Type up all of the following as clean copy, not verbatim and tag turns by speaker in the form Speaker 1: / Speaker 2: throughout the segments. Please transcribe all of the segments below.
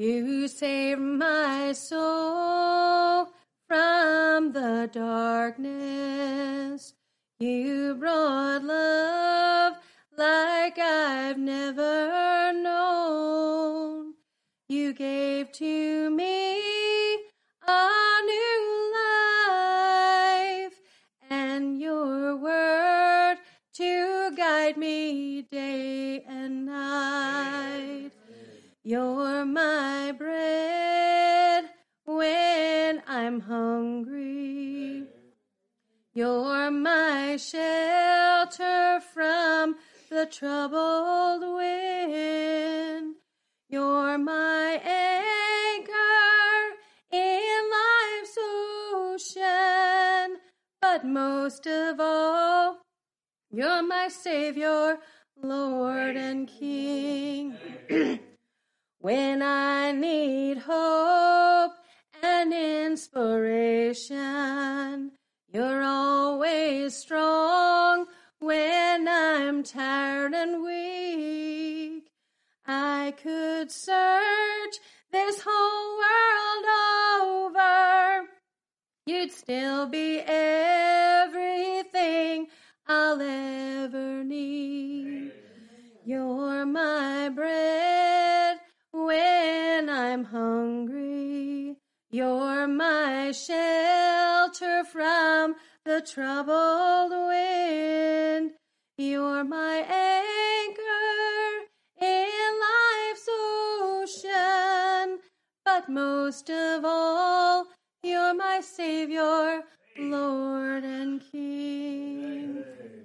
Speaker 1: You saved my soul from the darkness. You brought love like I've never known. You gave to me a new life and your word to guide me day and night. You're my bread when I'm hungry. You're my shelter from the troubled wind. You're my anchor in life's ocean. But most of all, you're my Savior, Lord and King. When I need hope and inspiration, you're always strong when I'm tired and weak. I could search this whole world over. You'd still be everything I'll ever need. You're my bread when I'm hungry. You're my shelter from the troubled wind. You're my anchor in life's ocean. But most of all, you're my Savior, Lord and King.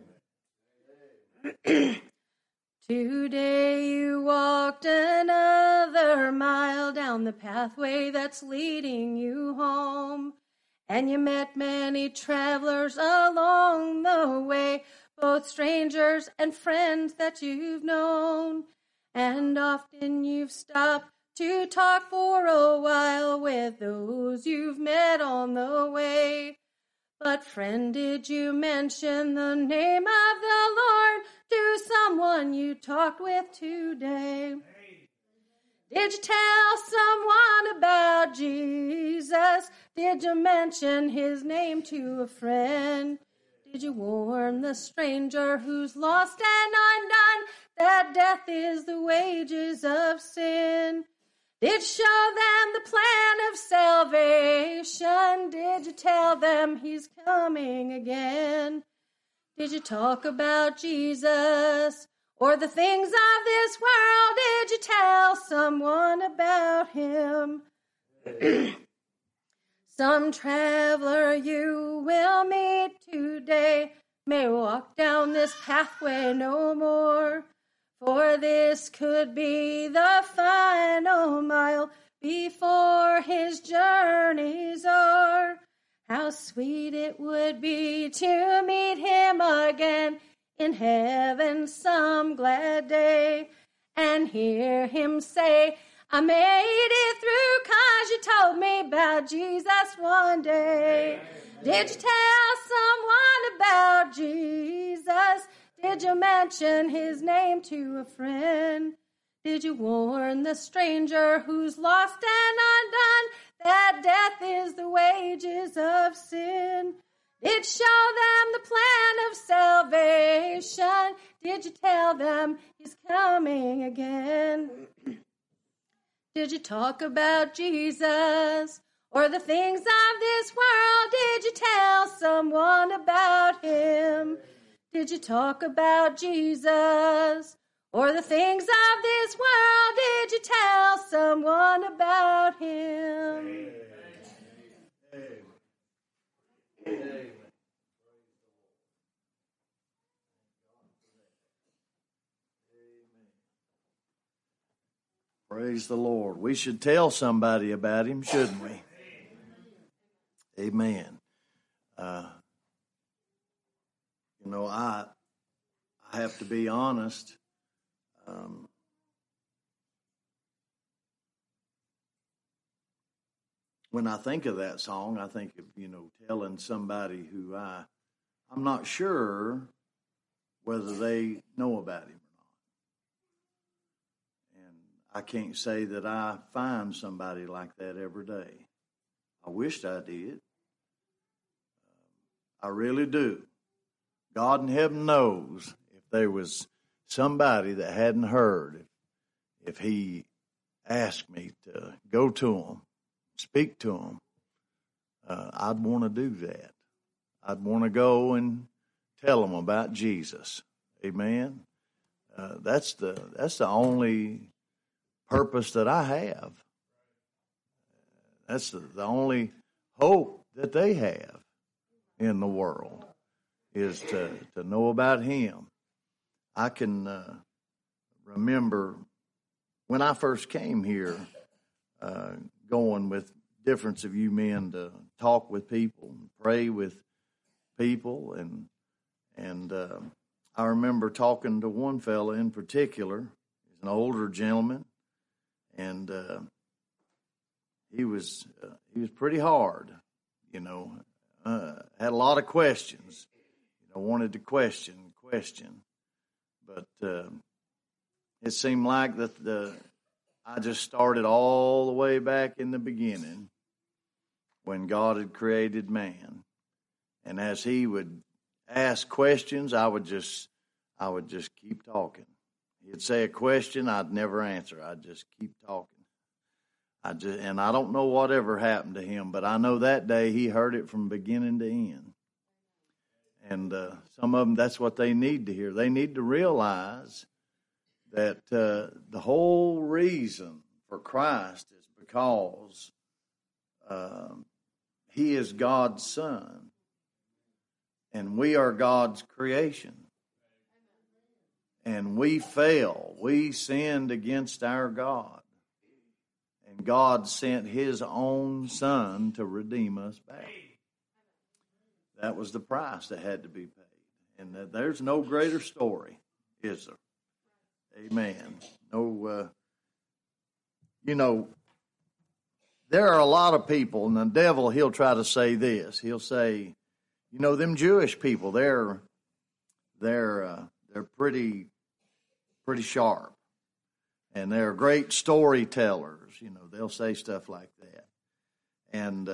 Speaker 1: Today you walked another mile down the pathway that's leading you home. And you met many travelers along the way, both strangers and friends that you've known. And often you've stopped to talk for a while with those you've met on the way. But friend, did you mention the name of the Lord to someone you talked with today? Did you tell someone about Jesus? Did you mention his name to a friend? Did you warn the stranger who's lost and undone that death is the wages of sin? Did you show them the plan of salvation? Did you tell them he's coming again? Did you talk about Jesus or the things of this world? Did you tell someone about him? Some traveler you will meet today may walk down this pathway no more. For this could be the final mile before his journey's o'er. How sweet it would be to meet him again in heaven some glad day, and hear him say, I made it through 'cause you told me about Jesus one day. Did you tell someone about Jesus? Did you mention his name to a friend? Did you warn the stranger who's lost and undone that death is the wages of sin? Did you show them the plan of salvation? Did you tell them he's coming again? Did you talk about Jesus or the things of this world? Did you tell someone about him? Did you talk about Jesus or the things of this world? Did you tell someone about him? Amen. Amen.
Speaker 2: Praise the Lord. We should tell somebody about him, shouldn't we? Amen. I have to be honest. When I think of that song, I think of, telling somebody who I'm not sure whether they know about him or not. And I can't say that I find somebody like that every day. I wished I did. I really do. God in heaven knows if there was somebody that hadn't heard, if he asked me to go to them, speak to them, I'd want to do that. I'd want to go and tell them about Jesus. Amen. That's the only purpose that I have. That's the only hope that they have in the world is to know about Him. I can remember when I first came here, going with difference of you men to talk with people, and pray with people, and I remember talking to one fella in particular. He's an older gentleman, and he was pretty hard, had a lot of questions, wanted to question, but it seemed like that I just started all the way back in the beginning when God had created man, and as He would ask questions, I would just keep talking. He'd say a question, I'd never answer. I'd just keep talking. And I don't know whatever happened to him, but I know that day he heard it from beginning to end. And some of them, that's what they need to hear. They need to realize that the whole reason for Christ is because He is God's Son, and we are God's creation. And we fell. We sinned against our God. And God sent His own Son to redeem us back. That was the price that had to be paid. And there's no greater story, is there? Amen. No, there are a lot of people, and the devil, he'll try to say this. He'll say, them Jewish people, they're pretty sharp, and they're great storytellers. They'll say stuff like that, and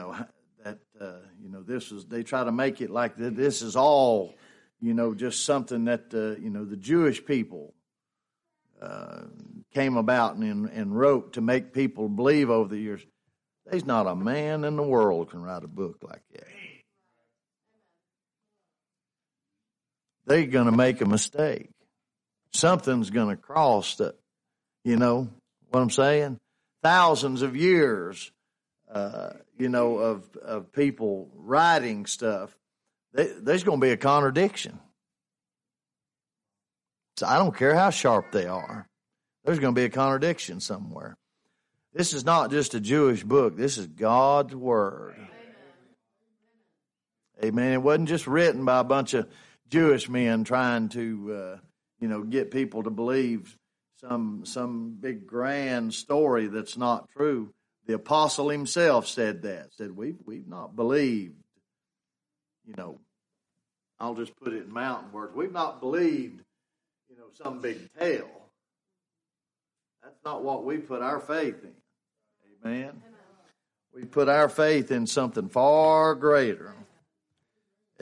Speaker 2: they try to make it like that. This is all, just something that the Jewish people came about and wrote to make people believe over the years. There's not a man in the world can write a book like that. They're going to make a mistake. Something's going to cross that, what I'm saying? Thousands of years, of people writing stuff. There's going to be a contradiction. So I don't care how sharp they are. There's going to be a contradiction somewhere. This is not just a Jewish book. This is God's Word. Amen. It wasn't just written by a bunch of Jewish men trying to, get people to believe some big grand story that's not true. The apostle himself said that. Said we've not believed. I'll just put it in mountain words. We've not believed, some big tale. That's not what we put our faith in. Amen. We put our faith in something far greater,